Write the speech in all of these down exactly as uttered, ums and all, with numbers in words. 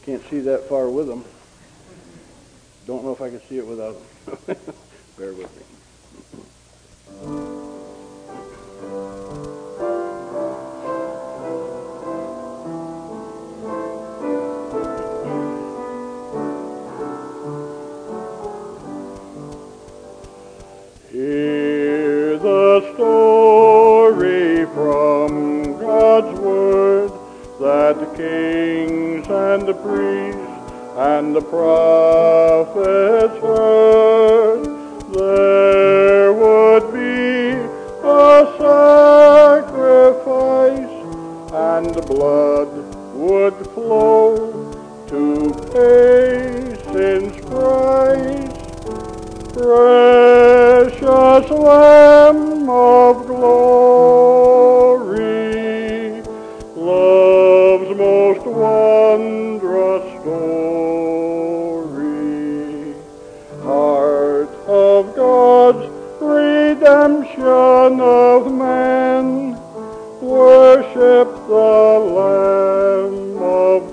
Can't see that far with them. Don't know if I can see it without them. Bear with me. Hear the story from God's Word that the kings and the priests and the prophets heard. There would be a sacrifice, and the blood would flow to pay sin's price. Precious Lamb of glory, love's most wondrous story, heart of God's redemption of man, worship the Lamb of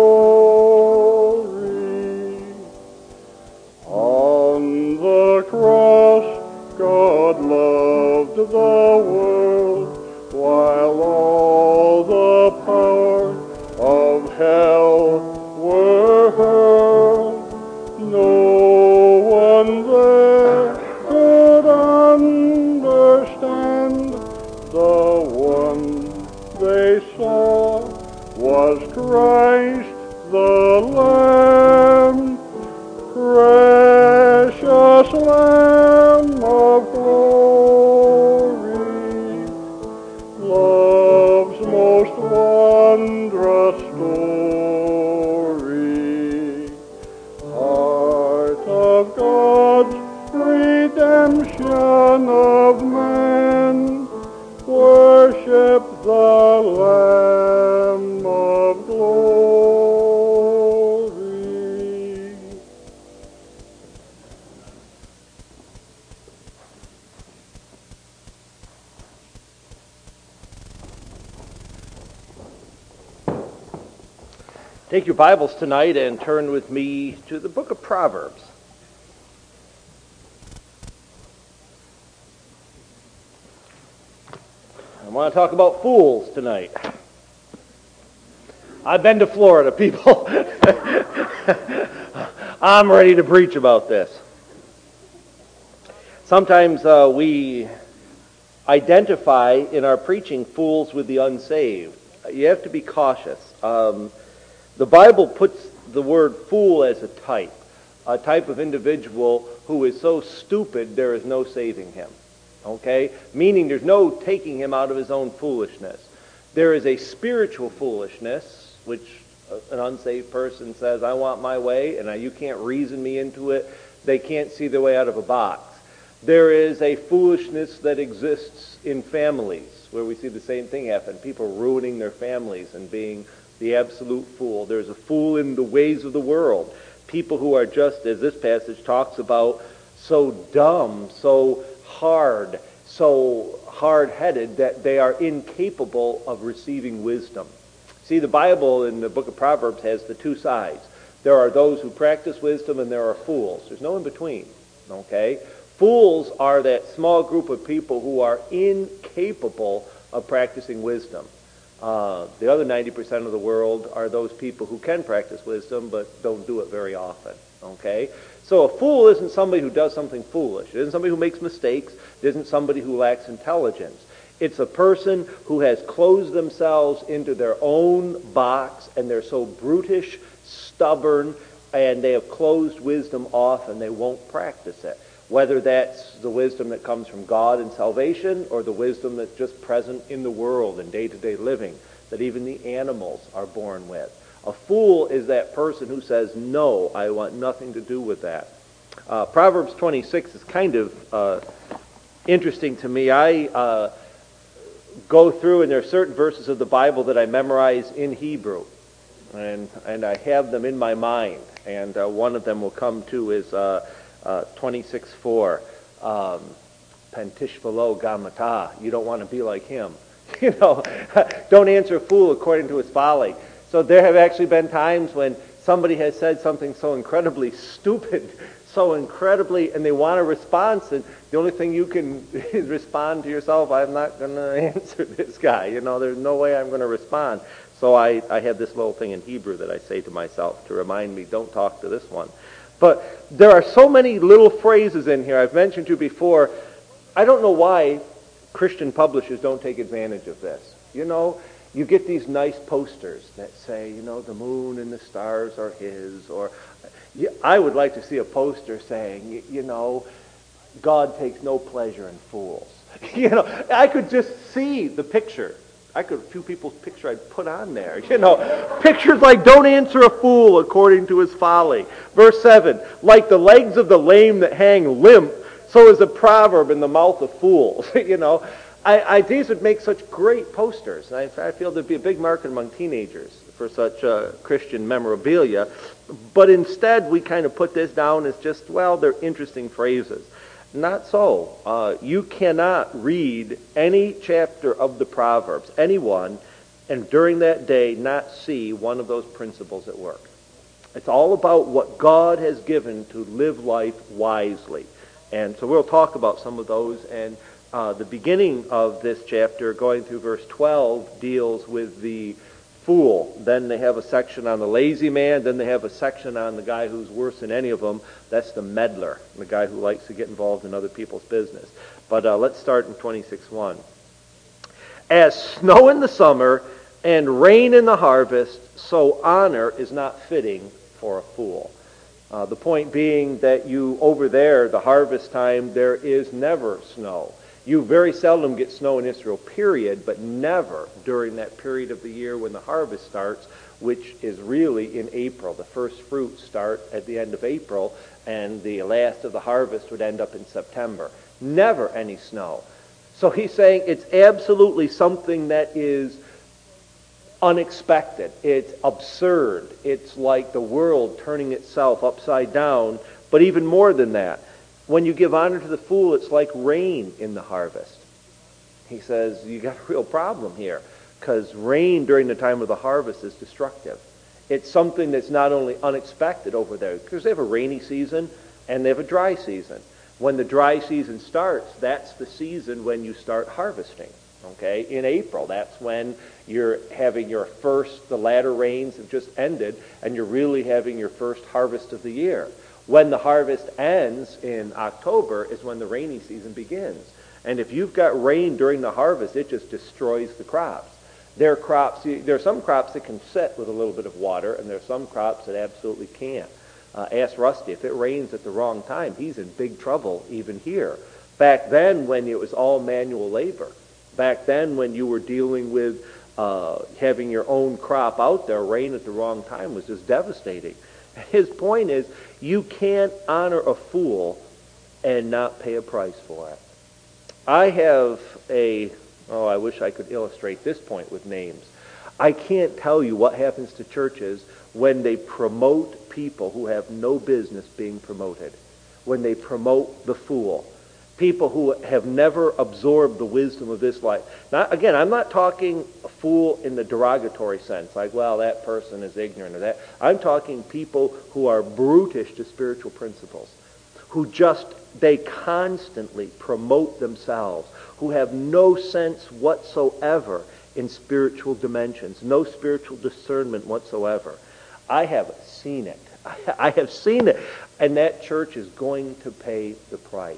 glory. On the cross, God loved the world, while all the power of hell were hurled. No one there could understand. The one they saw was Christ the Lamb, precious Lamb of glory, love's most wondrous story, heart of God's redemption of man, worship the Lamb of glory. Take your Bibles tonight and turn with me to the book of Proverbs. I want to talk about fools tonight. I've been to Florida, people. I'm ready to preach about this. Sometimes uh, we identify in our preaching fools with the unsaved. You have to be cautious. Um, the Bible puts the word fool as a type, a type of individual who is so stupid there is no saving him. Okay? Meaning there's no taking him out of his own foolishness. There is a spiritual foolishness, which an unsaved person says, I want my way, and you can't reason me into it. They can't see their way out of a box. There is a foolishness that exists in families, where we see the same thing happen. People ruining their families and being the absolute fool. There's a fool in the ways of the world. People who are just, as this passage talks about, so dumb, so hard, so hard-headed that they are incapable of receiving wisdom. See, the Bible in the book of Proverbs has the two sides. There are those who practice wisdom and there are fools. There's no in between. Okay? Fools are that small group of people who are incapable of practicing wisdom. Uh, the other ninety percent of the world are those people who can practice wisdom but don't do it very often. Okay? So a fool isn't somebody who does something foolish. It isn't somebody who makes mistakes. It isn't somebody who lacks intelligence. It's a person who has closed themselves into their own box, and they're so brutish, stubborn, and they have closed wisdom off and they won't practice it. Whether that's the wisdom that comes from God and salvation, or the wisdom that's just present in the world and day-to-day living that even the animals are born with. A fool is that person who says, no, I want nothing to do with that. Uh, Proverbs twenty-six is kind of uh, interesting to me. I uh, go through, and there are certain verses of the Bible that I memorize in Hebrew, and and I have them in my mind. And uh, one of them will come to is uh, uh, twenty-six four. Um, Pentishvalo gamata. You don't want to be like him. You know, don't answer a fool according to his folly. So there have actually been times when somebody has said something so incredibly stupid, so incredibly, and they want a response, and the only thing you can respond to yourself, I'm not going to answer this guy. You know, there's no way I'm going to respond. So I, I have this little thing in Hebrew that I say to myself to remind me, don't talk to this one. But there are so many little phrases in here. I've mentioned to you before, I don't know why Christian publishers don't take advantage of this. You know, you get these nice posters that say, you know, the moon and the stars are his, or I would like to see a poster saying, you know, God takes no pleasure in fools. You know, I could just see the picture. I could, a few people's picture I'd put on there. You know, pictures like, don't answer a fool according to his folly. Verse seven, like the legs of the lame that hang limp, so is a proverb in the mouth of fools. You know, I, I, these would make such great posters. I, I feel there'd be a big market among teenagers for such uh, Christian memorabilia. But instead, we kind of put this down as just, well, they're interesting phrases. Not so. Uh, you cannot read any chapter of the Proverbs, any one, and during that day not see one of those principles at work. It's all about what God has given to live life wisely. And so we'll talk about some of those. And uh, the beginning of this chapter, going through verse twelve, deals with the fool. Then they have a section on the lazy man. Then they have a section on the guy who's worse than any of them. That's the meddler, the guy who likes to get involved in other people's business. But uh, let's start in twenty-six one. As snow in the summer and rain in the harvest, so honor is not fitting for a fool. Uh, the point being that you, over there, the harvest time, there is never snow. You very seldom get snow in Israel, period, but never during that period of the year when the harvest starts, which is really in April. The first fruits start at the end of April, and the last of the harvest would end up in September. Never any snow. So he's saying it's absolutely something that is unexpected. It's absurd. It's like the world turning itself upside down, but even more than that. When you give honor to the fool, it's like rain in the harvest. He says, you got a real problem here, because rain during the time of the harvest is destructive. It's something that's not only unexpected over there, because they have a rainy season and they have a dry season. When the dry season starts, that's the season when you start harvesting. Okay, in April, that's when you're having your first, the latter rains have just ended, and you're really having your first harvest of the year. When the harvest ends in October is when the rainy season begins. And if you've got rain during the harvest, it just destroys the crops. There are crops, there are some crops that can set with a little bit of water, and there are some crops that absolutely can't. Uh, ask Rusty, if it rains at the wrong time, he's in big trouble even here. Back then, when it was all manual labor, back then when you were dealing with uh, having your own crop out there, rain at the wrong time was just devastating. His point is, you can't honor a fool and not pay a price for it. I have a, oh, I wish I could illustrate this point with names. I can't tell you what happens to churches when they promote people who have no business being promoted, when they promote the fool. People who have never absorbed the wisdom of this life. Now, again, I'm not talking a fool in the derogatory sense, like, well, that person is ignorant or that. I'm talking people who are brutish to spiritual principles, who just, they constantly promote themselves, who have no sense whatsoever in spiritual dimensions, no spiritual discernment whatsoever. I have seen it. I have seen it. And that church is going to pay the price.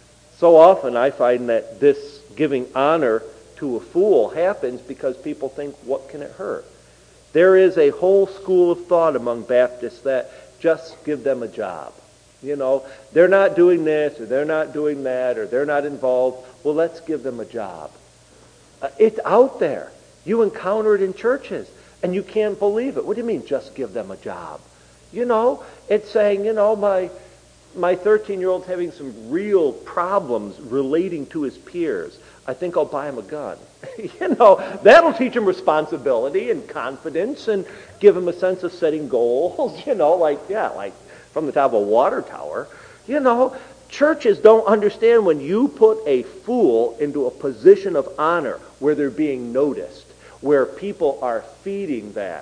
So often I find that this giving honor to a fool happens because people think, what can it hurt? There is a whole school of thought among Baptists that just give them a job. You know, they're not doing this, or they're not doing that, or they're not involved. Well, let's give them a job. Uh, it's out there. You encounter it in churches, and you can't believe it. What do you mean, just give them a job? You know, it's saying, you know, my... My thirteen-year-old's having some real problems relating to his peers. I think I'll buy him a gun. You know, that'll teach him responsibility and confidence and give him a sense of setting goals. You know, like, yeah, like from the top of a water tower. You know, churches don't understand when you put a fool into a position of honor where they're being noticed, where people are feeding that.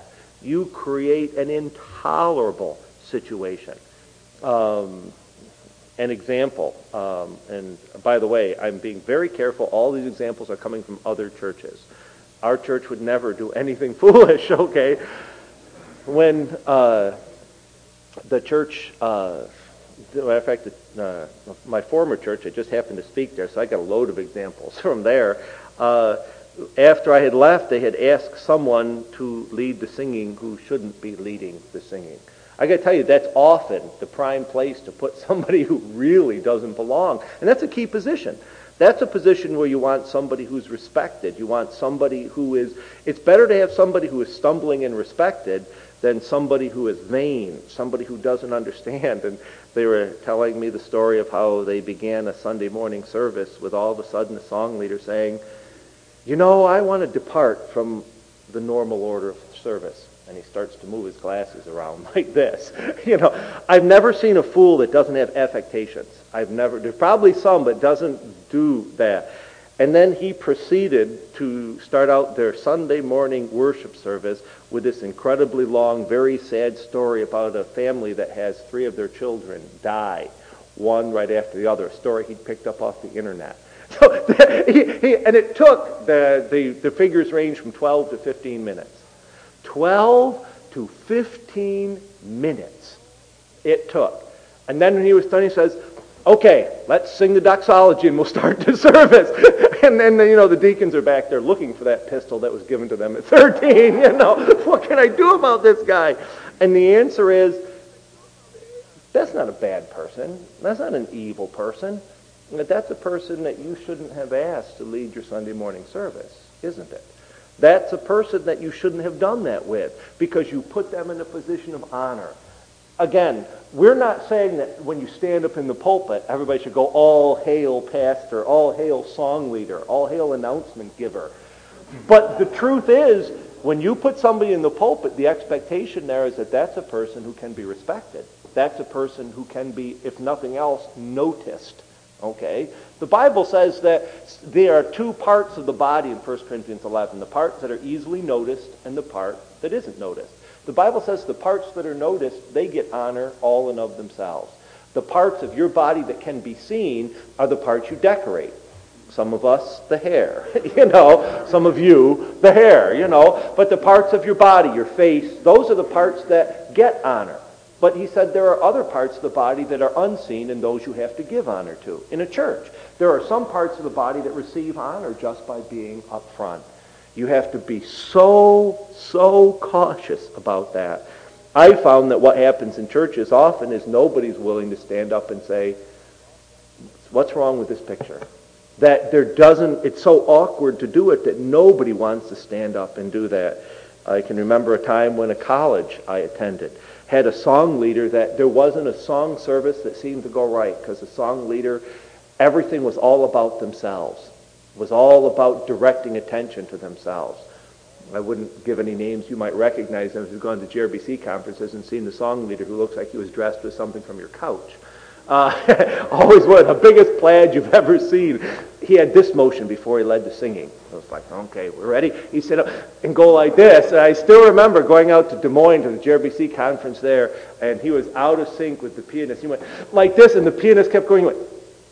you create an intolerable situation. Um, an example, um, and by the way, I'm being very careful. All these examples are coming from other churches. Our church would never do anything foolish, okay? When uh, the church, uh, matter of fact, uh, my former church, I just happened to speak there, so I got a load of examples from there. Uh, after I had left, they had asked someone to lead the singing who shouldn't be leading the singing. I got to tell you, that's often the prime place to put somebody who really doesn't belong. And that's a key position. That's a position where you want somebody who's respected. You want somebody who is, it's better to have somebody who is stumbling and respected than somebody who is vain, somebody who doesn't understand. And they were telling me the story of how they began a Sunday morning service with all of a sudden a song leader saying, you know, I want to depart from the normal order of service. And he starts to move his glasses around like this. You know, I've never seen a fool that doesn't have affectations. I've never, there's probably some, but doesn't do that. And then he proceeded to start out their Sunday morning worship service with this incredibly long, very sad story about a family that has three of their children die, one right after the other, a story he'd picked up off the internet. So, he, he, and it took, the, the, the figures range from twelve to fifteen minutes. twelve to fifteen minutes it took. And then when he was done, he says, okay, let's sing the doxology and we'll start the service. And then, you know, the deacons are back there looking for that pistol that was given to them at thirteen. You know, what can I do about this guy? And the answer is, that's not a bad person. That's not an evil person. That's a person that you shouldn't have asked to lead your Sunday morning service, isn't it? That's a person that you shouldn't have done that with because you put them in a position of honor. Again, we're not saying that when you stand up in the pulpit, everybody should go, all hail pastor, all hail song leader, all hail announcement giver. But the truth is, when you put somebody in the pulpit, the expectation there is that that's a person who can be respected. That's a person who can be, if nothing else, noticed. Okay? The Bible says that there are two parts of the body in First Corinthians eleven, the parts that are easily noticed and the part that isn't noticed. The Bible says the parts that are noticed, they get honor all in of themselves. The parts of your body that can be seen are the parts you decorate. Some of us, the hair, you know. Some of you, the hair, you know. But the parts of your body, your face, those are the parts that get honor. But he said there are other parts of the body that are unseen and those you have to give honor to. In a church, there are some parts of the body that receive honor just by being up front. You have to be so, so cautious about that. I found that what happens in churches often is nobody's willing to stand up and say, what's wrong with this picture? That there doesn't, it's so awkward to do it that nobody wants to stand up and do that. I can remember a time when a college I attended had a song leader that there wasn't a song service that seemed to go right because the song leader, everything was all about themselves. It was all about directing attention to themselves. I wouldn't give any names. You might recognize them if you've gone to J R B C conferences and seen the song leader who looks like he was dressed with something from your couch. Uh, always one of the biggest plaids you've ever seen. He had this motion before he led the singing. I was like, okay, we're ready. He said, and go like this. And I still remember going out to Des Moines to the J R B C conference there, and he was out of sync with the pianist. He went like this, and the pianist kept going, like,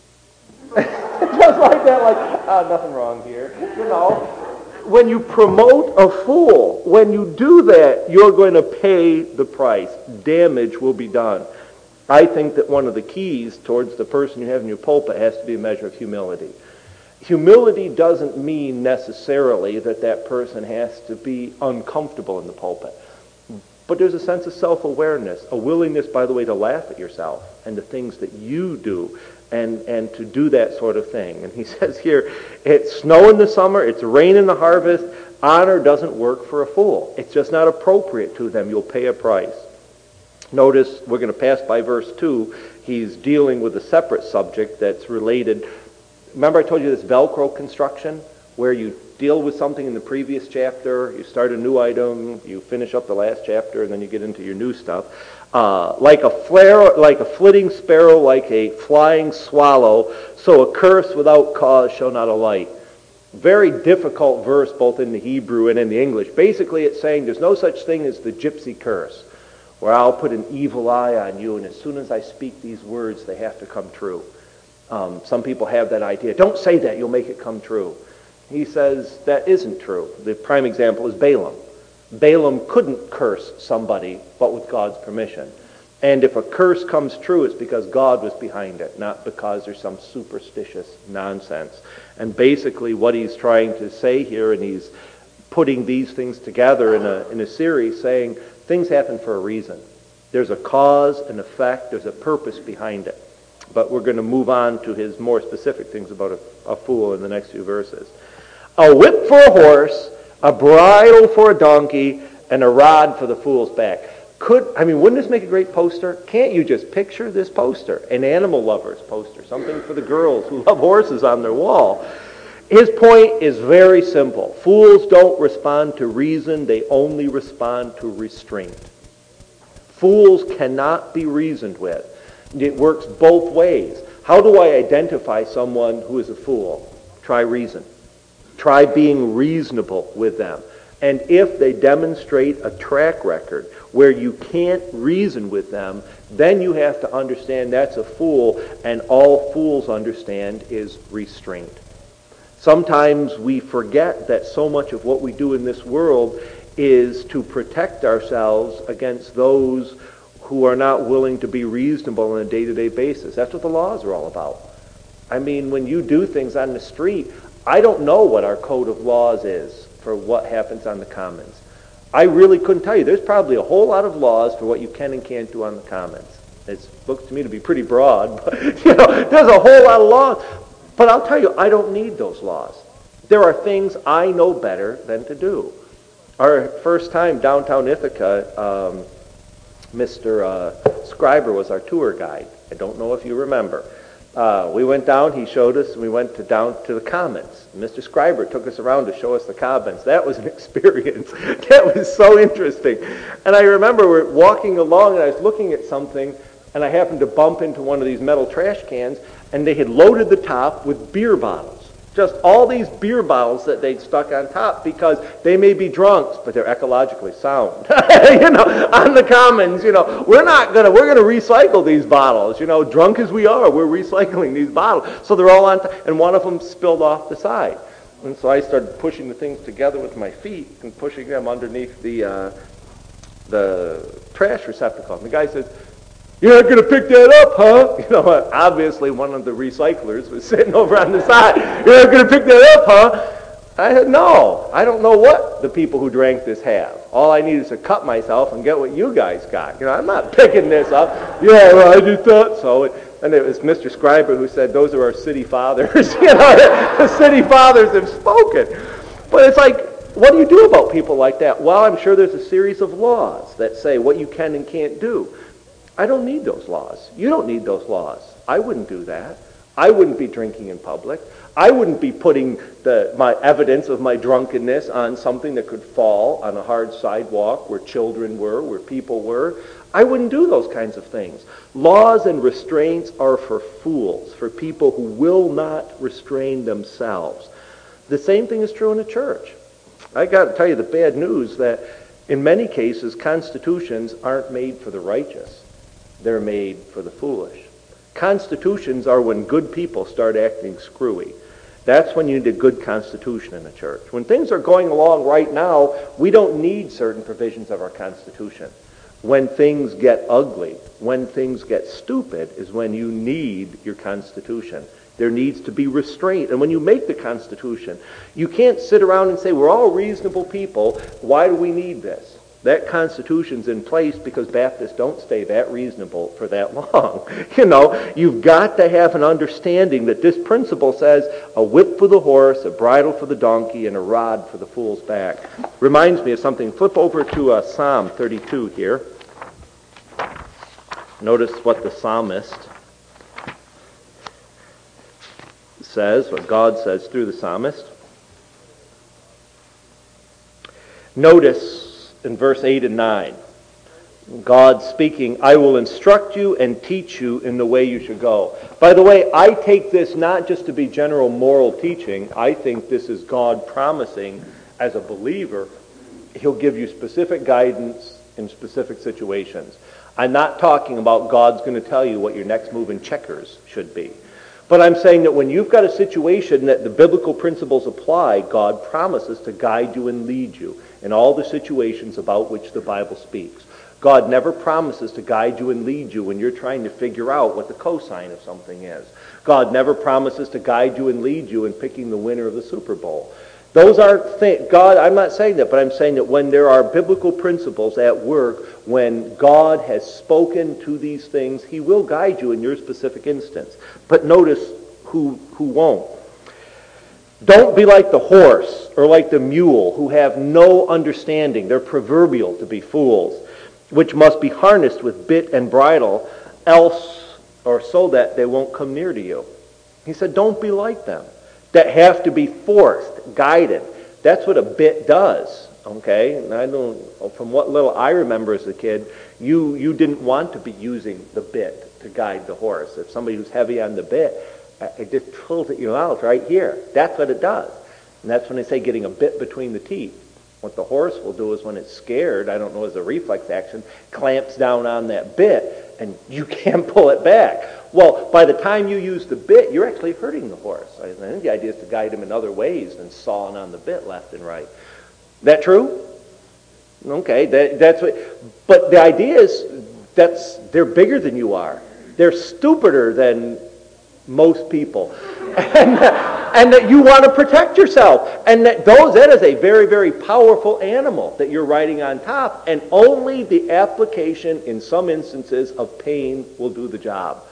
just like that, like, oh, nothing wrong here, you know. When you promote a fool, when you do that, you're going to pay the price. Damage will be done. I think that one of the keys towards the person you have in your pulpit has to be a measure of humility. Humility doesn't mean necessarily that that person has to be uncomfortable in the pulpit. But there's a sense of self-awareness, a willingness, by the way, to laugh at yourself and the things that you do and, and to do that sort of thing. And he says here, it's snow in the summer, it's rain in the harvest, honor doesn't work for a fool. It's just not appropriate to them. You'll pay a price. Notice, we're going to pass by verse two. He's dealing with a separate subject that's related. Remember I told you this Velcro construction, where you deal with something in the previous chapter, you start a new item, you finish up the last chapter, and then you get into your new stuff. Uh, like a flare, like a flitting sparrow, like a flying swallow, so a curse without cause shall not alight. Very difficult verse both in the Hebrew and in the English. Basically it's saying there's no such thing as the gypsy curse, where I'll put an evil eye on you, and as soon as I speak these words, they have to come true. Um, some people have that idea. Don't say that, you'll make it come true. He says that isn't true. The prime example is Balaam. Balaam couldn't curse somebody but with God's permission. And if a curse comes true, it's because God was behind it, not because there's some superstitious nonsense. And basically what he's trying to say here, and he's putting these things together in a, in a series, saying things happen for a reason. There's a cause, an effect, there's a purpose behind it. But we're going to move on to his more specific things about a, a fool in the next few verses. A whip for a horse, a bridle for a donkey, and a rod for the fool's back. Could, I mean, wouldn't this make a great poster? Can't you just picture this poster? An animal lover's poster, something for the girls who love horses on their wall. His point is very simple. Fools don't respond to reason, they only respond to restraint. Fools cannot be reasoned with. It works both ways. How do I identify someone who is a fool? Try reason. Try being reasonable with them. And if they demonstrate a track record where you can't reason with them, then you have to understand that's a fool, and all fools understand is restraint. Sometimes we forget that so much of what we do in this world is to protect ourselves against those who are not willing to be reasonable on a day-to-day basis. That's what the laws are all about. I mean, when you do things on the street, I don't know what our code of laws is for what happens on the commons. I really couldn't tell you. There's probably a whole lot of laws for what you can and can't do on the commons. It looks to me to be pretty broad, but you know, there's a whole lot of laws. But I'll tell you, I don't need those laws. There are things I know better than to do. Our first time downtown Ithaca, um, Mister Uh, Scriber was our tour guide. I don't know if you remember. Uh, we went down, he showed us, and we went to down to the commons. Mister Scriber took us around to show us the commons. That was an experience. That was so interesting. And I remember we're walking along, and I was looking at something, and I happened to bump into one of these metal trash cans, and they had loaded the top with beer bottles. Just all these beer bottles that they'd stuck on top because they may be drunks, but they're ecologically sound. You know, on the commons, you know, we're not gonna, we're gonna recycle these bottles. You know, drunk as we are, we're recycling these bottles. So they're all on top, and one of them spilled off the side. And so I started pushing the things together with my feet and pushing them underneath the uh, the trash receptacle. And the guy says, "You're not going to pick that up, huh?" You know, obviously one of the recyclers was sitting over on the side. "You're not going to pick that up, huh?" I said, "No, I don't know what the people who drank this have. All I need is to cut myself and get what you guys got. You know, I'm not picking this up." "Yeah, well, I just thought so." And it was Mister Scriber who said, "Those are our city fathers." You know, the city fathers have spoken. But it's like, what do you do about people like that? Well, I'm sure there's a series of laws that say what you can and can't do. I don't need those laws. You don't need those laws. I wouldn't do that. I wouldn't be drinking in public. I wouldn't be putting the, my evidence of my drunkenness on something that could fall on a hard sidewalk where children were, where people were. I wouldn't do those kinds of things. Laws and restraints are for fools, for people who will not restrain themselves. The same thing is true in the church. I got to tell you the bad news that in many cases, constitutions aren't made for the righteous. They're made for the foolish. Constitutions are when good people start acting screwy. That's when you need a good constitution in the church. When things are going along right now, we don't need certain provisions of our constitution. When things get ugly, when things get stupid, is when you need your constitution. There needs to be restraint. And when you make the Constitution, you can't sit around and say, we're all reasonable people. Why do we need this? That Constitution's in place because Baptists don't stay that reasonable for that long. You know, you've got to have an understanding that this principle says a whip for the horse, a bridle for the donkey, and a rod for the fool's back. Reminds me of something. Flip over to uh, Psalm thirty-two here. Notice what the psalmist says, what God says through the psalmist. Notice in verse eight and nine, God speaking, I will instruct you and teach you in the way you should go. By the way, I take this not just to be general moral teaching. I think this is God promising, as a believer, he'll give you specific guidance in specific situations. I'm not talking about God's going to tell you what your next move in checkers should be. But I'm saying that when you've got a situation that the biblical principles apply, God promises to guide you and lead you in all the situations about which the Bible speaks. God never promises to guide you and lead you when you're trying to figure out what the cosine of something is. God never promises to guide you and lead you in picking the winner of the Super Bowl. Those aren't things, God, I'm not saying that, but I'm saying that when there are biblical principles at work, when God has spoken to these things, he will guide you in your specific instance. But notice who, who won't. Don't be like the horse or like the mule who have no understanding. They're proverbial to be fools, which must be harnessed with bit and bridle, else or so that they won't come near to you. He said, don't be like them, that have to be forced, guided. That's what a bit does, okay? And I don't, from what little I remember as a kid, you, you didn't want to be using the bit to guide the horse. If somebody who's heavy on the bit, it just pulls at your mouth right here. That's what it does. And that's when they say getting a bit between the teeth. What the horse will do is when it's scared, I don't know, as a reflex action, clamps down on that bit, and you can't pull it back. Well, by the time you use the bit, you're actually hurting the horse. I think the idea is to guide him in other ways than sawing on the bit left and right. That true? Okay, that, that's what. But the idea is that's they're bigger than you are. They're stupider than most people, and, and that you want to protect yourself, and that those that is a very, very powerful animal that you're riding on top, and only the application in some instances of pain will do the job.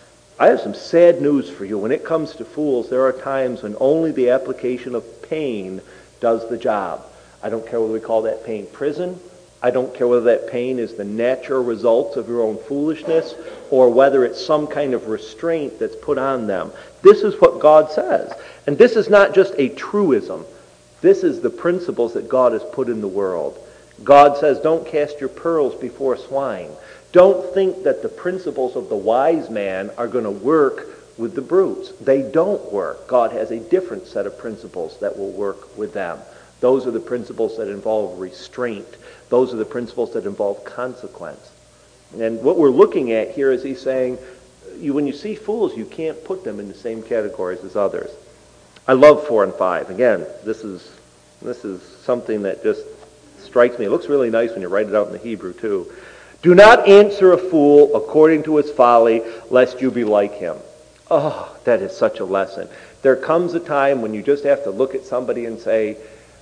I have some sad news for you. When it comes to fools, there are times when only the application of pain does the job. I don't care whether we call that pain prison. I don't care whether that pain is the natural result of your own foolishness or whether it's some kind of restraint that's put on them. This is what God says. And this is not just a truism. This is the principles that God has put in the world. God says, don't cast your pearls before swine. Don't think that the principles of the wise man are going to work with the brutes. They don't work. God has a different set of principles that will work with them. Those are the principles that involve restraint. Those are the principles that involve consequence. And what we're looking at here is he's saying, you, when you see fools, you can't put them in the same categories as others. I love four and five. Again, this is this is something that just strikes me. It looks really nice when you write it out in the Hebrew, too. Do not answer a fool according to his folly, lest you be like him. Oh, that is such a lesson. There comes a time when you just have to look at somebody and say,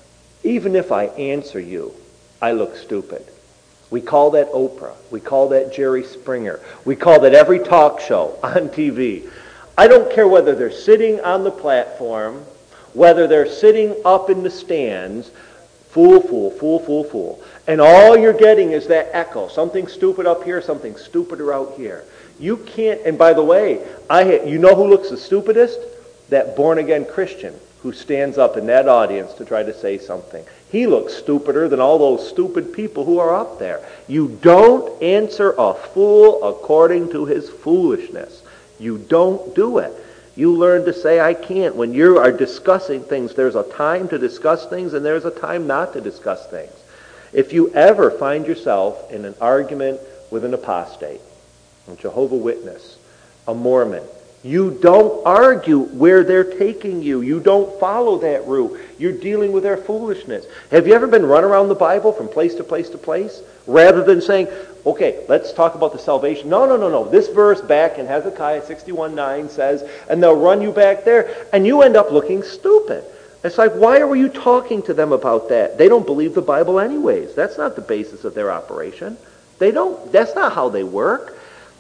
even if I answer you, I look stupid. We call that Oprah. We call that Jerry Springer. We call that every talk show on T V. I don't care whether they're sitting on the platform, whether they're sitting up in the stands, fool, fool, fool, fool, fool. And all you're getting is that echo. Something stupid up here, something stupider out here. You can't, and by the way, I you know who looks the stupidest? That born-again Christian who stands up in that audience to try to say something. He looks stupider than all those stupid people who are up there. You don't answer a fool according to his foolishness. You don't do it. You learn to say, I can't. When you are discussing things, there's a time to discuss things and there's a time not to discuss things. If you ever find yourself in an argument with an apostate, a Jehovah's Witness, a Mormon, you don't argue where they're taking you. You don't follow that route. You're dealing with their foolishness. Have you ever been run around the Bible from place to place to place? Rather than saying, okay, let's talk about the salvation. No, no, no, no. This verse back in Hezekiah sixty-one nine says, and they'll run you back there, and you end up looking stupid. It's like, why were you talking to them about that? They don't believe the Bible anyways. That's not the basis of their operation. They don't. That's not how they work.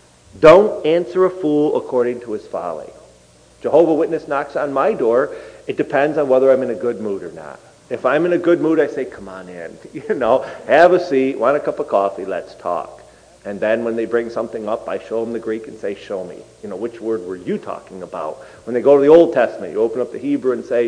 Don't answer a fool according to his folly. Jehovah's Witness knocks on my door. It depends on whether I'm in a good mood or not. If I'm in a good mood, I say, come on in. You know, have a seat, want a cup of coffee, let's talk. And then when they bring something up, I show them the Greek and say, show me. You know, which word were you talking about? When they go to the Old Testament, you open up the Hebrew and say,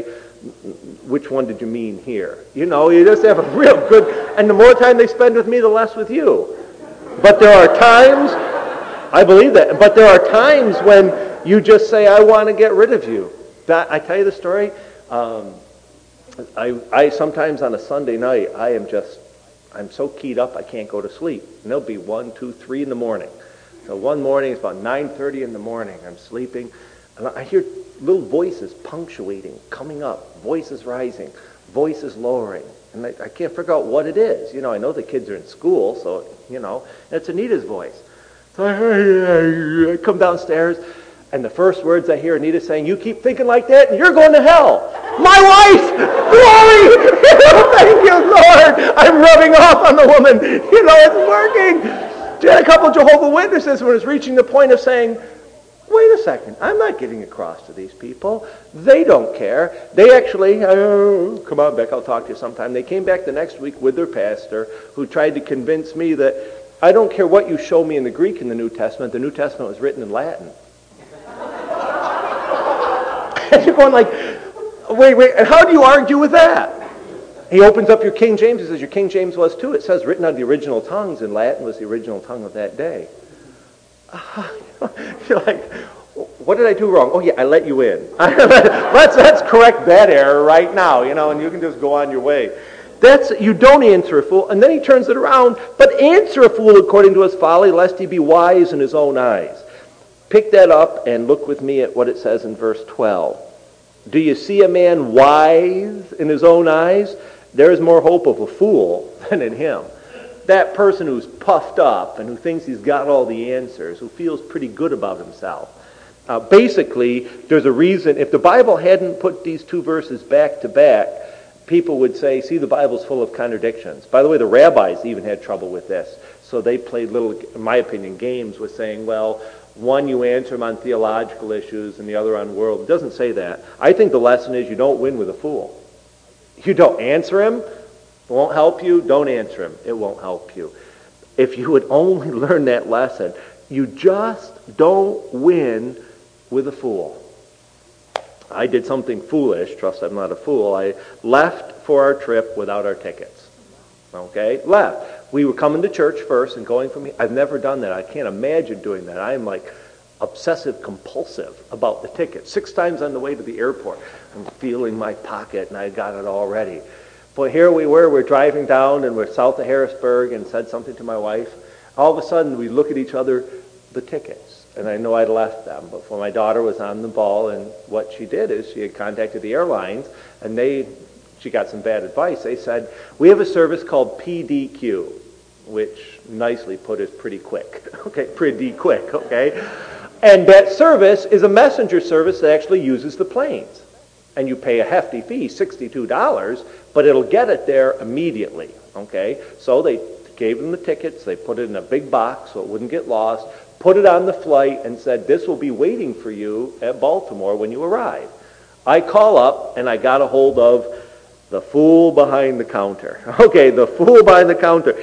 which one did you mean here? You know, you just have a real good, and the more time they spend with me, the less with you. But there are times, I believe that, but there are times when you just say, I want to get rid of you. That, I tell you the story, um, I, I sometimes on a Sunday night, I am just, I'm so keyed up I can't go to sleep. And there'll be one, two, three in the morning. So one morning, it's about nine thirty in the morning, I'm sleeping, and I hear little voices punctuating, coming up, voices rising, voices lowering. And I, I can't figure out what it is. You know, I know the kids are in school, so, you know, and it's Anita's voice. So I, I come downstairs, and the first words I hear Anita saying, you keep thinking like that, and you're going to hell. My wife! Glory! Thank you, Lord! I'm rubbing off on the woman. You know, it's working. She had a couple of Jehovah's Witnesses when it was reaching the point of saying, wait a second, I'm not getting across to these people. They don't care. They actually, oh, come on, Beck, I'll talk to you sometime. They came back the next week with their pastor who tried to convince me that I don't care what you show me in the Greek in the New Testament. The New Testament was written in Latin. And you're going like, wait, wait, and how do you argue with that? He opens up your King James. He says, your King James was too. It says written on the original tongues, and Latin was the original tongue of that day. Uh, you're like, what did I do wrong? Oh, yeah, I let you in. let's, let's correct that error right now, you know, and you can just go on your way. That's, you don't answer a fool. And then he turns it around, but answer a fool according to his folly, lest he be wise in his own eyes. Pick that up and look with me at what it says in verse twelve. Do you see a man wise in his own eyes? There is more hope of a fool than in him. That person who's puffed up and who thinks he's got all the answers, who feels pretty good about himself. Uh, basically, there's a reason. If the Bible hadn't put these two verses back to back, people would say, see, the Bible's full of contradictions. By the way, the rabbis even had trouble with this. So they played little, in my opinion, games with saying, well, one you answer them on theological issues and the other on world. It doesn't say that. I think the lesson is you don't win with a fool. You don't answer him. It won't help you. Don't answer him. It won't help you. If you would only learn that lesson, you just don't win with a fool. I did something foolish. Trust I'm not a fool. I left for our trip without our tickets. Okay? Left. We were coming to church first and going from here. I've never done that. I can't imagine doing that. I'm like obsessive compulsive about the ticket. Six times on the way to the airport, I'm feeling my pocket and I got it all ready. But here we were, we're driving down and we're south of Harrisburg and said something to my wife. All of a sudden we look at each other, the tickets. And I know I'd left them before my daughter was on the ball, and what she did is she had contacted the airlines and they, she got some bad advice. They said, we have a service called P D Q, which nicely put is pretty quick. Okay, pretty quick, okay? And that service is a messenger service that actually uses the planes. And you pay a hefty fee, sixty-two dollars, but it'll get it there immediately, okay? So they gave them the tickets, they put it in a big box so it wouldn't get lost, put it on the flight and said, this will be waiting for you at Baltimore when you arrive. I call up and I got a hold of the fool behind the counter. Okay, the fool behind the counter.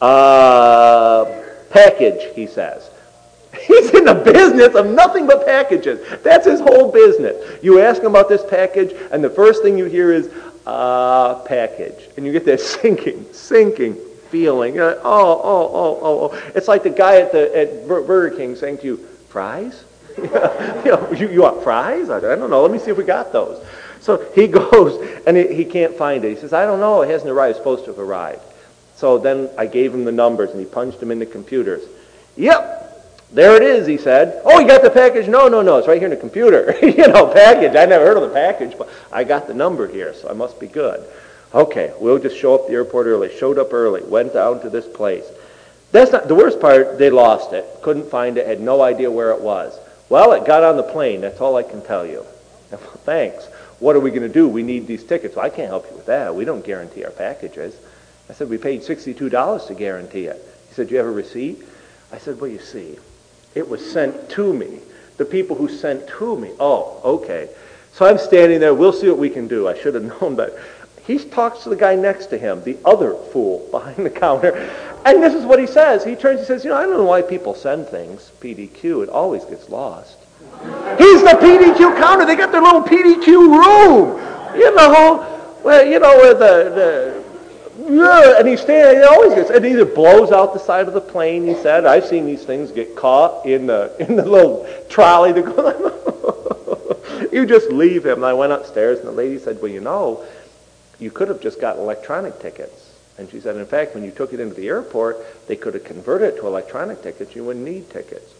Uh, package, he says. He's in the business of nothing but packages. That's his whole business. You ask him about this package, and the first thing you hear is, uh, package. And you get that sinking, sinking feeling. You're like, oh, oh, oh, oh, oh. It's like the guy at the at Burger King saying to you, fries? you, know, you, you want fries? I don't know. Let me see if we got those. So he goes, and he, he can't find it. He says, I don't know. It hasn't arrived. It's supposed to have arrived. So then I gave him the numbers, and he punched them in the computers. Yep. There it is, he said. Oh, you got the package? No, no, no. It's right here in the computer. you know, package. I never heard of the package, but I got the number here, so I must be good. Okay, we'll just show up at the airport early. Showed up early. Went down to this place. That's not the worst part. They lost it. Couldn't find it. Had no idea where it was. Well, it got on the plane. That's all I can tell you. Thanks. What are we going to do? We need these tickets. Well, I can't help you with that. We don't guarantee our packages. I said, we paid sixty-two dollars to guarantee it. He said, do you have a receipt? I said, well, you see, it was sent to me. The people who sent to me. Oh, okay. So I'm standing there. We'll see what we can do. I should have known that. He talks to the guy next to him, the other fool behind the counter. And this is what he says. He turns and says, you know, I don't know why people send things, P D Q. It always gets lost. He's the P D Q counter. They got their little P D Q room. You know, well, you know, where the, the yeah, and he's standing, he always gets, and he either blows out the side of the plane, he said. I've seen these things get caught in the in the little trolley that goes. You just leave him. And I went upstairs, and the lady said, well, you know, you could have just gotten electronic tickets. And she said, in fact, when you took it into the airport, they could have converted it to electronic tickets. You wouldn't need tickets.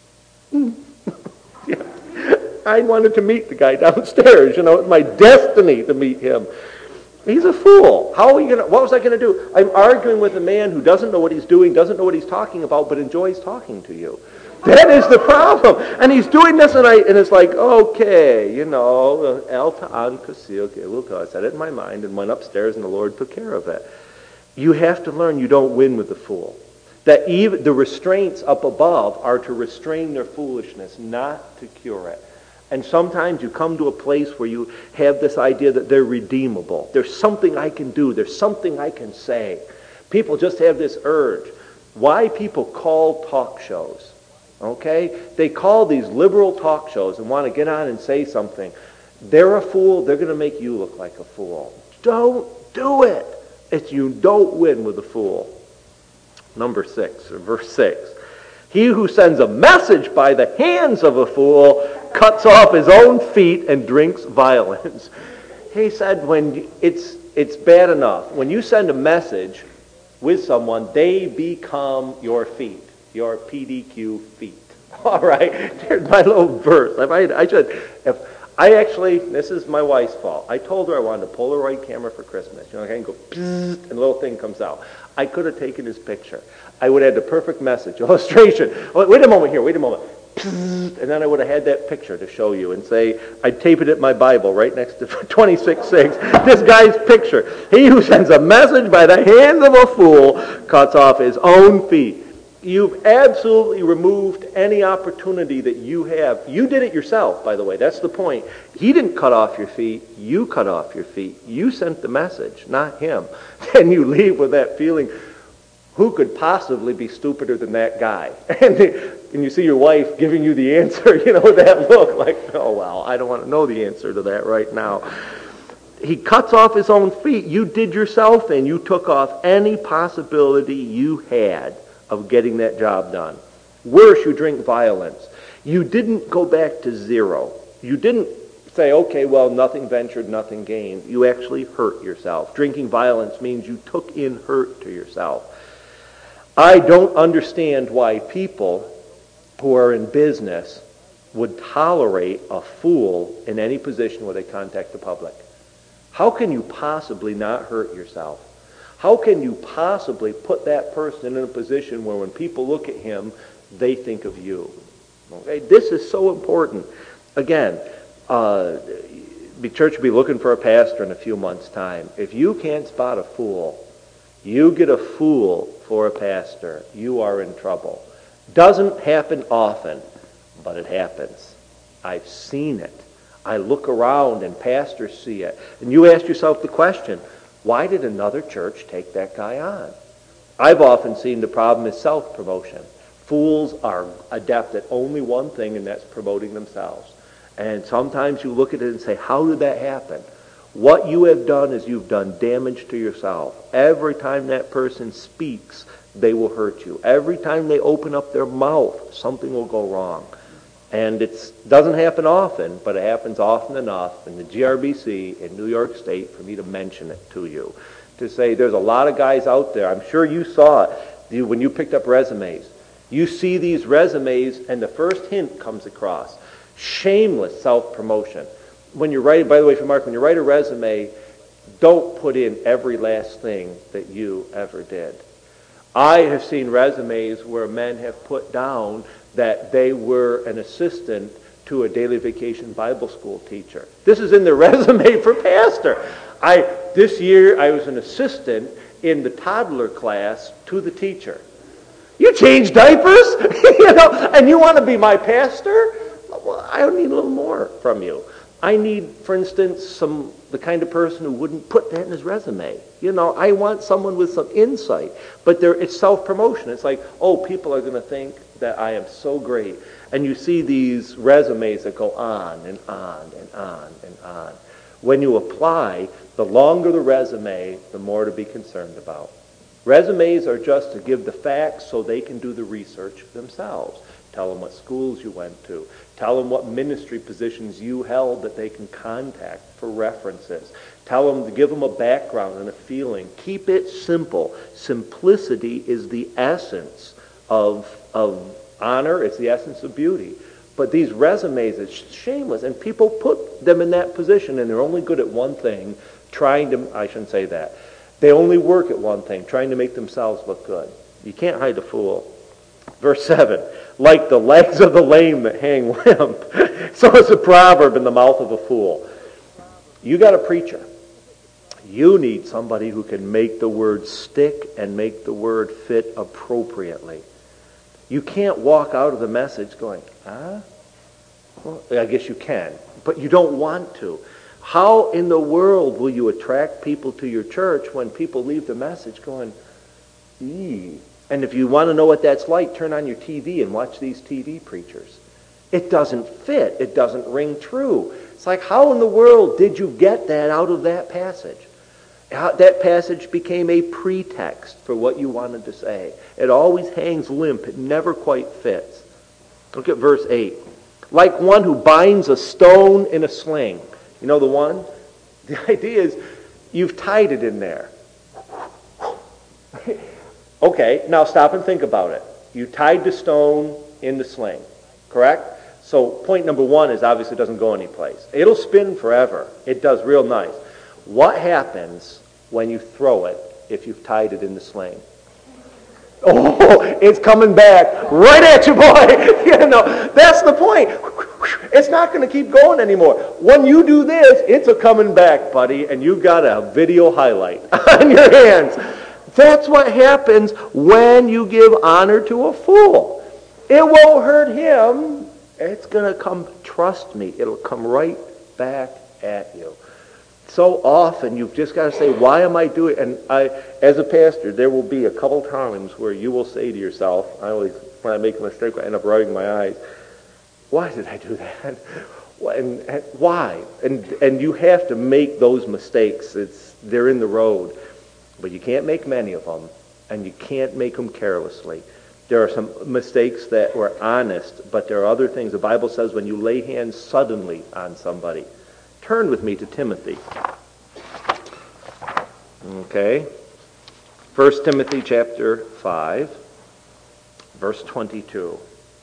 Yeah. I wanted to meet the guy downstairs. You know, it's my destiny to meet him. He's a fool. How are we gonna? What was I going to do? I'm arguing with a man who doesn't know what he's doing, doesn't know what he's talking about, but enjoys talking to you. That is the problem. And he's doing this, and I and it's like, okay, you know, el ta'an kasil, okay, we'll go. I said it in my mind and went upstairs, and the Lord took care of it. You have to learn you don't win with the fool. That even the restraints up above are to restrain their foolishness, not to cure it. And sometimes you come to a place where you have this idea that they're redeemable. There's something I can do. There's something I can say. People just have this urge. Why people call talk shows? Okay? They call these liberal talk shows and want to get on and say something. They're a fool. They're going to make you look like a fool. Don't do it. It's you don't win with a fool. Number six, or verse six. He who sends a message by the hands of a fool cuts off his own feet and drinks violence. He said when it's it's bad enough. When you send a message with someone, they become your feet, your P D Q feet. All right, there's my little verse. If I, I should, if I actually, this is my wife's fault. I told her I wanted a Polaroid camera for Christmas. You know, I can go, and the little thing comes out. I could have taken his picture. I would have had the perfect message, illustration. Wait a moment here, wait a moment. And then I would have had that picture to show you and say, I'd tape it at my Bible right next to twenty-six six. This guy's picture. He who sends a message by the hands of a fool cuts off his own feet. You've absolutely removed any opportunity that you have. You did it yourself, by the way. That's the point. He didn't cut off your feet. You cut off your feet. You sent the message, not him. And you leave with that feeling, who could possibly be stupider than that guy? And, and you see your wife giving you the answer, you know, that look like, oh, well, I don't want to know the answer to that right now. He cuts off his own feet. You did yourself, and you took off any possibility you had of getting that job done. Worse, you drink violence. You didn't go back to zero. You didn't say, okay, well, nothing ventured, nothing gained. You actually hurt yourself. Drinking violence means you took in hurt to yourself. I don't understand why people who are in business would tolerate a fool in any position where they contact the public. How can you possibly not hurt yourself? How can you possibly put that person in a position where when people look at him, they think of you? Okay, this is so important. Again, uh, the church will be looking for a pastor in a few months' time. If you can't spot a fool, you get a fool for a pastor, you are in trouble. Doesn't happen often, but it happens. I've seen it. I look around and pastors see it. And you ask yourself the question, why did another church take that guy on? I've often seen the problem is self-promotion. Fools are adept at only one thing, and that's promoting themselves. And sometimes you look at it and say, how did that happen? What you have done is you've done damage to yourself. Every time that person speaks, they will hurt you. Every time they open up their mouth, something will go wrong. And it doesn't happen often, but it happens often enough in the G R B C in New York State for me to mention it to you. To say there's a lot of guys out there. I'm sure you saw it when you picked up resumes. You see these resumes and the first hint comes across. Shameless self-promotion. When you write, by the way, for Mark, when you write a resume, don't put in every last thing that you ever did. I have seen resumes where men have put down that they were an assistant to a daily vacation Bible school teacher. This is in the resume for pastor. I this year I was an assistant in the toddler class to the teacher. You change diapers? You know, and you want to be my pastor? Well, I need a little more from you. I need, for instance, some the kind of person who wouldn't put that in his resume. You know, I want someone with some insight. But there, it's self-promotion. It's like, oh, people are going to think that I am so great. And you see these resumes that go on and on and on and on. When you apply, The longer the resume, the more to be concerned about. Resumes are just to give the facts so they can do the research themselves. Tell them what schools you went to. Tell them what ministry positions you held that they can contact for references. Tell them to give them a background and a feeling. Keep it simple. Simplicity is the essence of, of honor. It's the essence of beauty. But these resumes, it's shameless. And people put them in that position, and they're only good at one thing, trying to, I shouldn't say that. They only work at one thing, trying to make themselves look good. You can't hide a fool. Verse seven, like the legs of the lame that hang limp, so is a proverb in the mouth of a fool. You got a preacher. You need somebody who can make the word stick and make the word fit appropriately. You can't walk out of the message going, huh? Well, I guess you can, but you don't want to. How in the world will you attract people to your church when people leave the message going, eee? And if you want to know what that's like, turn on your T V and watch these T V preachers. It doesn't fit. It doesn't ring true. It's like, how in the world did you get that out of that passage? How, that passage became a pretext for what you wanted to say. It always hangs limp. It never quite fits. Look at verse eight. Like one who binds a stone in a sling. You know the one? The idea is you've tied it in there. Okay, now stop and think about it. You tied the stone in the sling, correct? So point number one is obviously it doesn't go anyplace. It'll spin forever. It does real nice. What happens when you throw it if you've tied it in the sling? Oh, it's coming back right at you, boy. You know, that's the point. It's not going to keep going anymore. When you do this, it's a coming back, buddy, and you've got a video highlight on your hands. That's what happens when you give honor to a fool. It won't hurt him. It's going to come, trust me, it'll come right back at you. So often you've just got to say, why am I doing it? And I, as a pastor, there will be a couple times where you will say to yourself, I always, when I make a mistake, I end up rubbing my eyes. Why did I do that? And, and why? And and you have to make those mistakes. It's they're in the road. But you can't make many of them, and you can't make them carelessly. There are some mistakes that were honest, but there are other things. The Bible says when you lay hands suddenly on somebody. Turn with me to Timothy. Okay. First Timothy chapter five, verse twenty-two.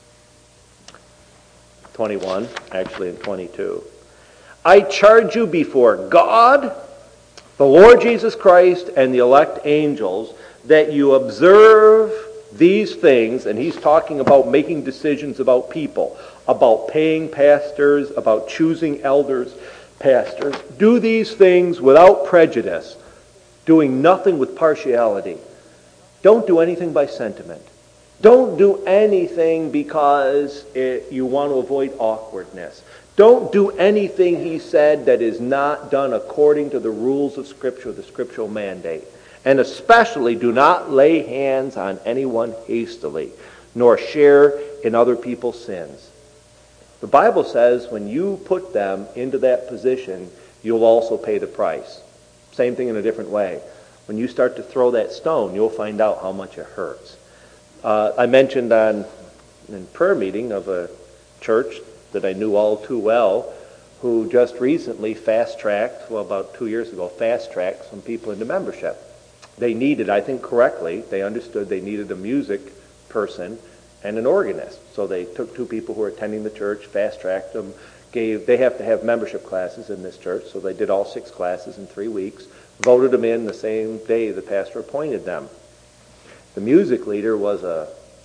twenty-one, actually in twenty-two. I charge you before God, the Lord Jesus Christ, and the elect angels, that you observe these things, and he's talking about making decisions about people, about paying pastors, about choosing elders, pastors. Do these things without prejudice, doing nothing with partiality. Don't do anything by sentiment. Don't do anything because it, you want to avoid awkwardness. Don't do anything, he said, that is not done according to the rules of Scripture, the scriptural mandate. And especially do not lay hands on anyone hastily, nor share in other people's sins. The Bible says when you put them into that position, you'll also pay the price. Same thing in a different way. When you start to throw that stone, you'll find out how much it hurts. Uh, I mentioned on in prayer meeting of a church that I knew all too well, who just recently fast-tracked, well, about two years ago, fast-tracked some people into membership. They needed, I think correctly, they understood they needed a music person and an organist. So they took two people who were attending the church, fast-tracked them, gave, they have to have membership classes in this church, so they did all six classes in three weeks, voted them in the same day the pastor appointed them. The music leader was a,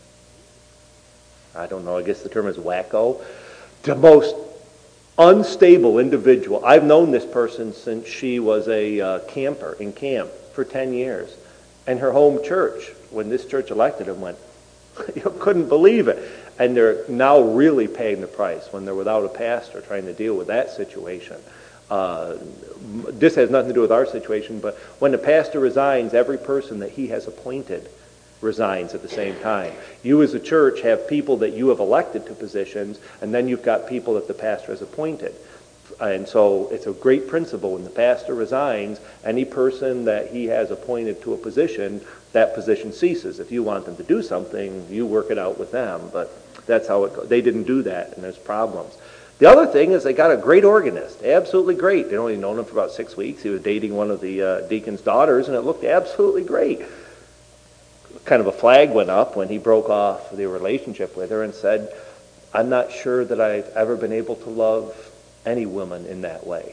I don't know, I guess the term is wacko, the most unstable individual. I've known this person since she was a uh, camper in camp for ten years. And her home church, when this church elected him, went, you couldn't believe it. And they're now really paying the price when they're without a pastor trying to deal with that situation. Uh, this has nothing to do with our situation, but when the pastor resigns, every person that he has appointed resigns at the same time. You as a church have people that you have elected to positions, and then you've got people that the pastor has appointed. And so it's a great principle. When the pastor resigns, any person that he has appointed to a position, that position ceases. If you want them to do something, you work it out with them. But that's how it goes. They didn't do that, and there's problems. The other thing is they got a great organist, absolutely great. They'd only known him for about six weeks. He was dating one of the uh, deacon's daughters, and it looked absolutely great. Kind of a flag went up when he broke off the relationship with her and said, I'm not sure that I've ever been able to love any woman in that way.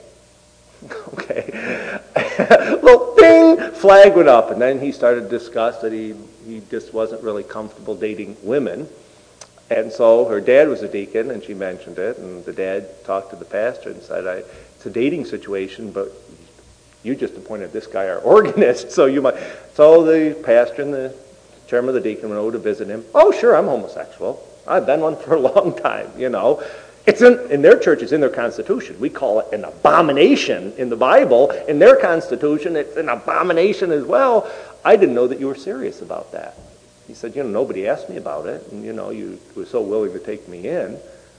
Okay. Well, ding, flag went up, and then he started to discuss that he, he just wasn't really comfortable dating women. And so her dad was a deacon, and she mentioned it, and the dad talked to the pastor and said, I, it's a dating situation, but you just appointed this guy our organist, so you might. So the pastor and the chairman of the deacon went over to visit him. Oh, sure, I'm homosexual. I've been one for a long time, you know. It's in, in their church, it's in their constitution. We call it an abomination in the Bible. In their constitution, it's an abomination as well. I didn't know that you were serious about that. He said, you know, nobody asked me about it, and, you know, you were so willing to take me in.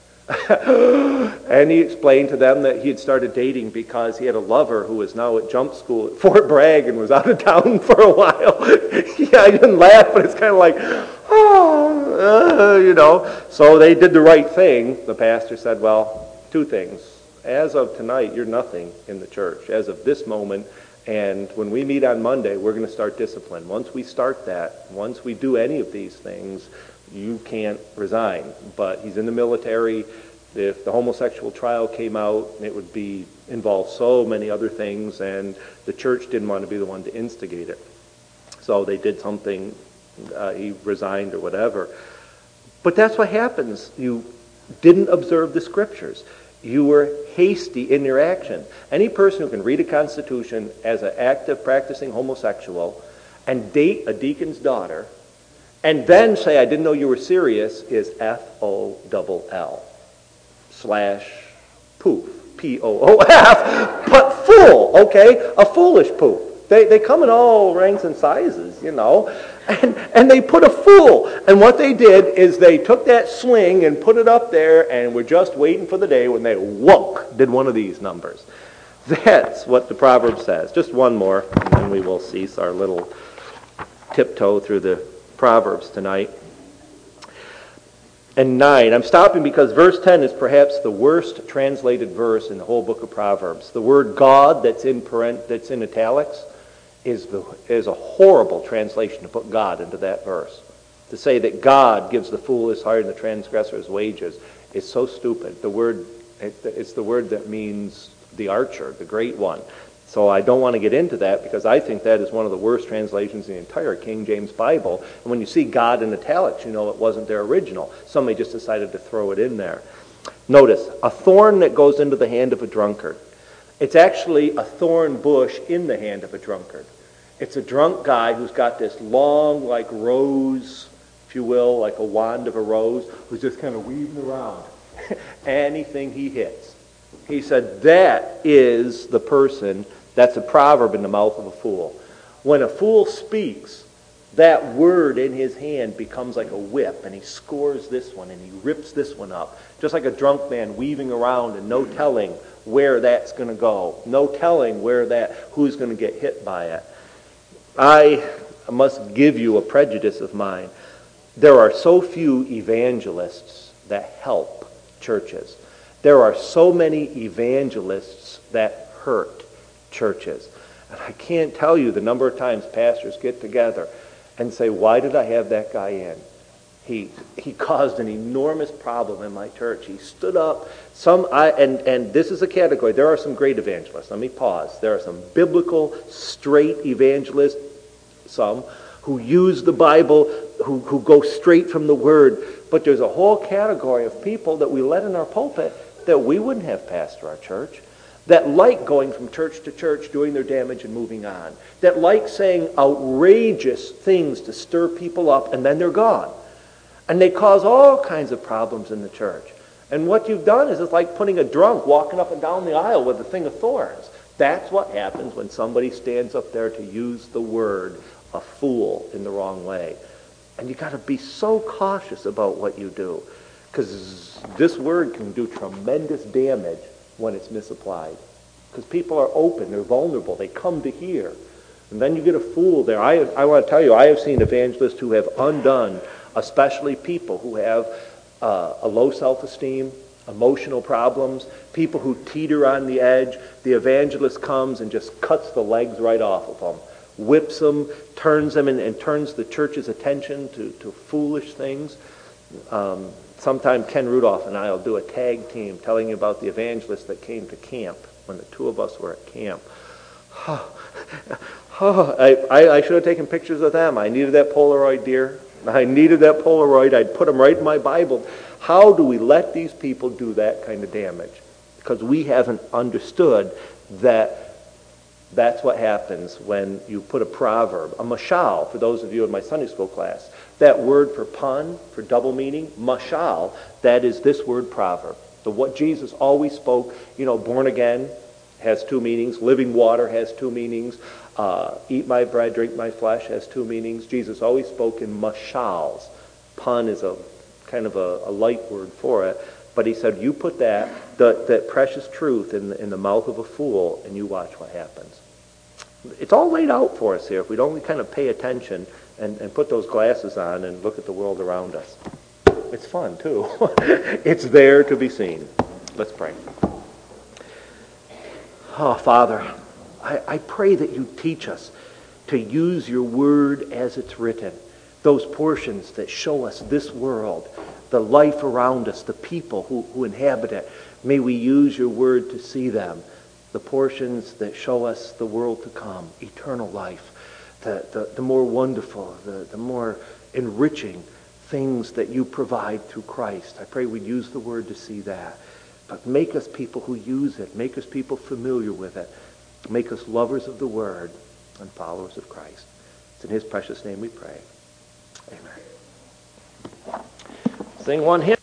And he explained to them that he had started dating because he had a lover who was now at jump school at Fort Bragg and was out of town for a while. Yeah, I didn't laugh, but it's kind of like, oh, uh, you know. So they did the right thing. The pastor said, well, two things. As of tonight, you're nothing in the church. As of this moment, and when we meet on Monday, we're going to start discipline. Once we start that, once we do any of these things, you can't resign. But he's in the military. If the homosexual trial came out, it would be involve so many other things, and the church didn't want to be the one to instigate it. So they did something, uh, he resigned or whatever. But that's what happens. You didn't observe the scriptures. You were hasty in your action. Any person who can read a constitution as an active, practicing homosexual and date a deacon's daughter and then say, I didn't know you were serious, is F O L L slash poof, P O O F, but fool, okay? A foolish poof. They they come in all ranks and sizes, you know, and, and they put a fool. And what they did is they took that sling and put it up there and were just waiting for the day when they whoop, did one of these numbers. That's what the proverb says. Just one more, and then we will cease our little tiptoe through the Proverbs tonight. And nine. I'm stopping because verse ten is perhaps the worst translated verse in the whole book of Proverbs. The word God that's in parent, that's in italics is the is a horrible translation to put God into that verse. To say that God gives the fool his heart and the transgressor his wages is so stupid. The word it's the word that means the archer, the great one. So I don't want to get into that because I think that is one of the worst translations in the entire King James Bible. And when you see God in italics, you know it wasn't their original. Somebody just decided to throw it in there. Notice, a thorn that goes into the hand of a drunkard. It's actually a thorn bush in the hand of a drunkard. It's a drunk guy who's got this long, like rose, if you will, like a wand of a rose, who's just kind of weaving around anything he hits. He said, that is the person, that's a proverb in the mouth of a fool. When a fool speaks, that word in his hand becomes like a whip, and he scores this one, and he rips this one up. Just like a drunk man weaving around and no telling where that's going to go. No telling where that, who's going to get hit by it. I must give you a prejudice of mine. There are so few evangelists that help churches. There are so many evangelists that hurt churches. And I can't tell you the number of times pastors get together and say, why did I have that guy in? He he caused an enormous problem in my church. He stood up. Some I and, and this is a category. There are some great evangelists. Let me pause. There are some biblical, straight evangelists, some who use the Bible, who, who go straight from the Word. But there's a whole category of people that we let in our pulpit that we wouldn't have pastor our church, that like going from church to church, doing their damage and moving on, that like saying outrageous things to stir people up, and then they're gone. And they cause all kinds of problems in the church. And what you've done is it's like putting a drunk walking up and down the aisle with a thing of thorns. That's what happens when somebody stands up there to use the word a fool in the wrong way. And you got to be so cautious about what you do, because this word can do tremendous damage when it's misapplied. Because people are open, they're vulnerable, they come to hear. And then you get a fool there. I, I want to tell you, I have seen evangelists who have undone, especially people who have uh, a low self-esteem, emotional problems, people who teeter on the edge. The evangelist comes and just cuts the legs right off of them, whips them, turns them, and, and turns the church's attention to, to foolish things. Um, sometime Ken Rudolph and I will do a tag team telling you about the evangelist that came to camp when the two of us were at camp. I, I, I should have taken pictures of them. I needed that Polaroid, dear. I needed that Polaroid. I'd put them right in my Bible. How do we let these people do that kind of damage? Because we haven't understood that that's what happens when you put a proverb, a mashal, for those of you in my Sunday school class. That word for pun, for double meaning, mashal, that is this word proverb. The what Jesus always spoke, you know, born again has two meanings. Living water has two meanings. Uh, eat my bread, drink my flesh has two meanings. Jesus always spoke in mashals. Pun is a kind of a, a light word for it. But he said, you put that, the, that precious truth in the, in the mouth of a fool, and you watch what happens. It's all laid out for us here if we'd only kind of pay attention and, and put those glasses on and look at the world around us. It's fun, too. It's there to be seen. Let's pray. Oh, Father, I, I pray that you teach us to use your word as it's written. Those portions that show us this world, the life around us, the people who, who inhabit it. May we use your word to see them. The portions that show us the world to come, eternal life, the, the, the more wonderful, the, the more enriching things that you provide through Christ. I pray we'd use the word to see that. But make us people who use it. Make us people familiar with it. Make us lovers of the word and followers of Christ. It's in his precious name we pray. Amen. Sing one hymn.